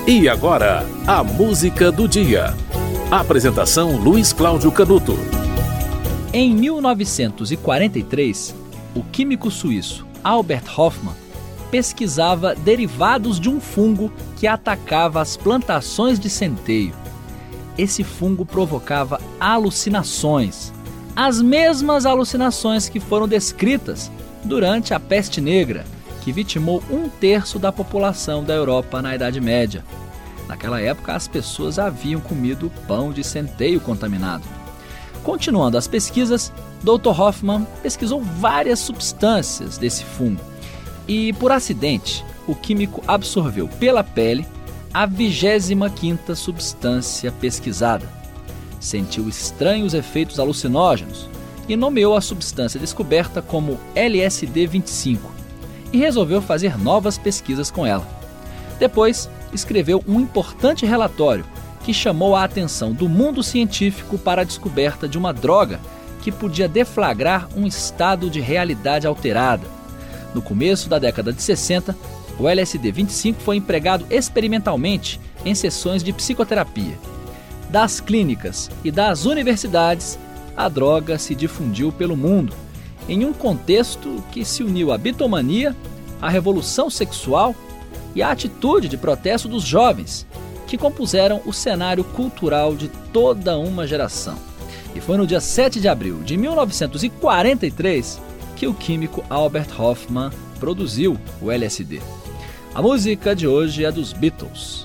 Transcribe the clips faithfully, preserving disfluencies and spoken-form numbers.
E agora, a música do dia. Apresentação Luiz Cláudio Canuto. Em mil novecentos e quarenta e três, o químico suíço Albert Hofmann pesquisava derivados de um fungo que atacava as plantações de centeio. Esse fungo provocava alucinações, as mesmas alucinações que foram descritas durante a Peste Negra, que vitimou um terço da população da Europa na Idade Média. Naquela época, as pessoas haviam comido pão de centeio contaminado. Continuando as pesquisas, doutor Hofmann pesquisou várias substâncias desse fungo e, por acidente, o químico absorveu pela pele a vigésima quinta substância pesquisada. Sentiu estranhos efeitos alucinógenos e nomeou a substância descoberta como L S D vinte e cinco e resolveu fazer novas pesquisas com ela. Depois, escreveu um importante relatório que chamou a atenção do mundo científico para a descoberta de uma droga que podia deflagrar um estado de realidade alterada. No começo da década de sessenta, o L S D vinte e cinco foi empregado experimentalmente em sessões de psicoterapia. Das clínicas e das universidades, a droga se difundiu pelo mundo, em um contexto que se uniu à bitomania, à revolução sexual e à atitude de protesto dos jovens, que compuseram o cenário cultural de toda uma geração. E foi no dia sete de abril de mil novecentos e quarenta e três que o químico Albert Hofmann produziu o L S D. A música de hoje é dos Beatles.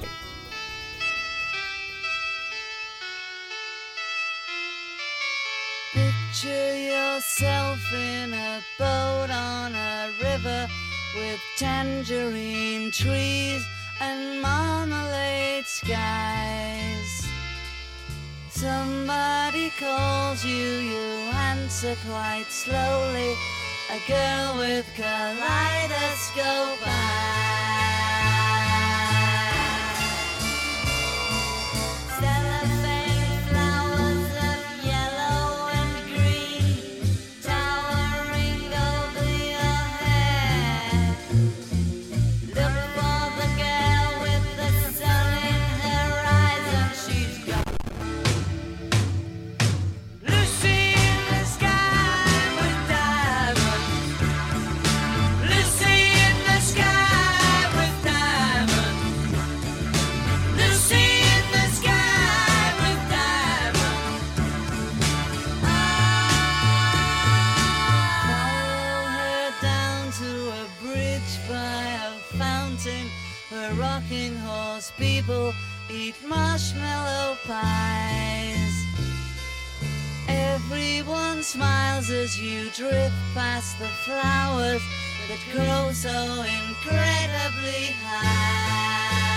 Picture yourself in a boat on a river with tangerine trees and marmalade skies. Somebody calls you, you answer quite slowly. A girl with kaleidoscope eyes. Cellophane flowers of yellow and green towering over your head. Look for the girl with the sun in her eyes, and she's gone. Lucy in the sky with diamonds. Lucy in the sky with diamonds. Lucy in the sky with diamonds. Follow her down to a bridge by a fountain where rocking horse people eat marshmallow pies. Everyone smiles as you drift past the flowers that grow so incredibly high.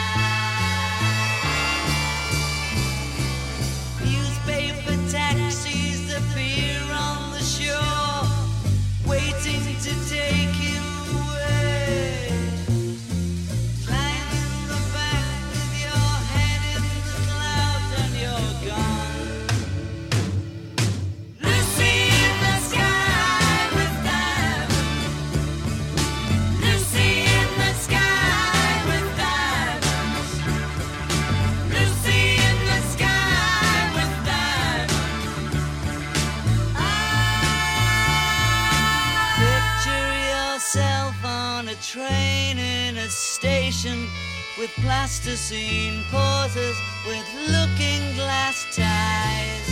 Newspaper taxis appear on the shore, waiting to take you away. Climb in the back with your head in the clouds and you're gone. Lucy in the sky with diamonds. Lucy in the sky with diamonds. Lucy in the sky with diamonds. Picture yourself on a train in a station with plasticine pauses with looking glass ties.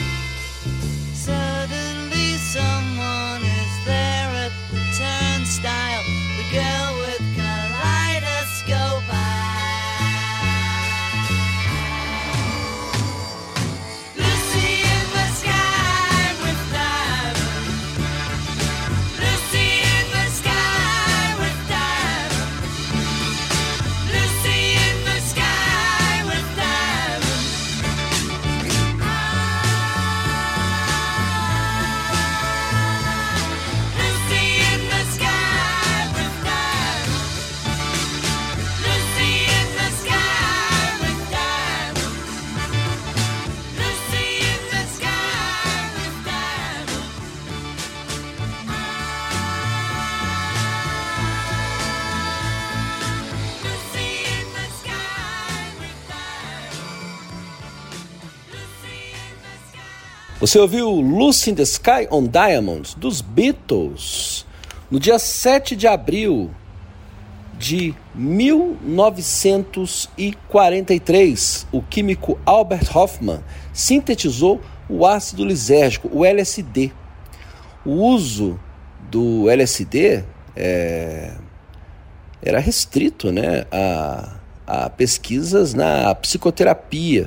Suddenly someone is there at the turnstile, the girl with kaleidoscope eyes. Lucy in the sky with diamonds. Lucy in the sky with diamonds. Lucy in the sky with diamonds. Você ouviu Lucy in the Sky on Diamonds, dos Beatles, no dia sete de abril de mil novecentos e quarenta e três. O químico Albert Hofmann sintetizou o ácido lisérgico, o L S D. O uso do L S D é, era restrito, né, a, a pesquisas na psicoterapia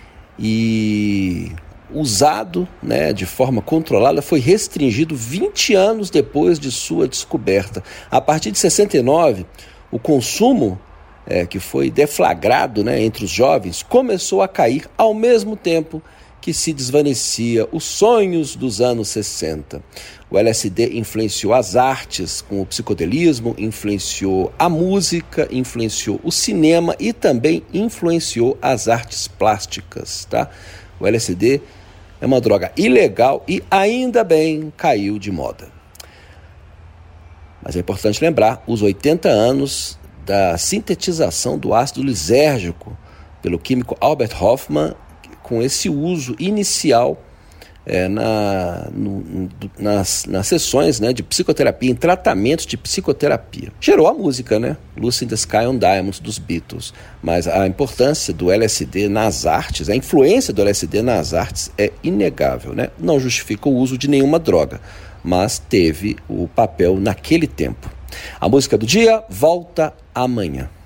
e usado, né, de forma controlada, foi restringido vinte anos depois de sua descoberta. A partir de sessenta e nove, o consumo, é, que foi deflagrado, né, entre os jovens, começou a cair ao mesmo tempo que se desvanecia os sonhos dos anos sessenta. O L S D influenciou as artes com o psicodelismo, influenciou a música, influenciou o cinema e também influenciou as artes plásticas, tá? O L S D é uma droga ilegal e ainda bem caiu de moda. Mas é importante lembrar os oitenta anos da sintetização do ácido lisérgico pelo químico Albert Hofmann, com esse uso inicial é, na, no, nas, nas sessões, né, de psicoterapia, em tratamentos de psicoterapia. Gerou a música, né? Lucy in the Sky on Diamonds, dos Beatles. Mas a importância do L S D nas artes, a influência do L S D nas artes é inegável, né? Não justifica o uso de nenhuma droga, mas teve o papel naquele tempo. A música do dia volta amanhã.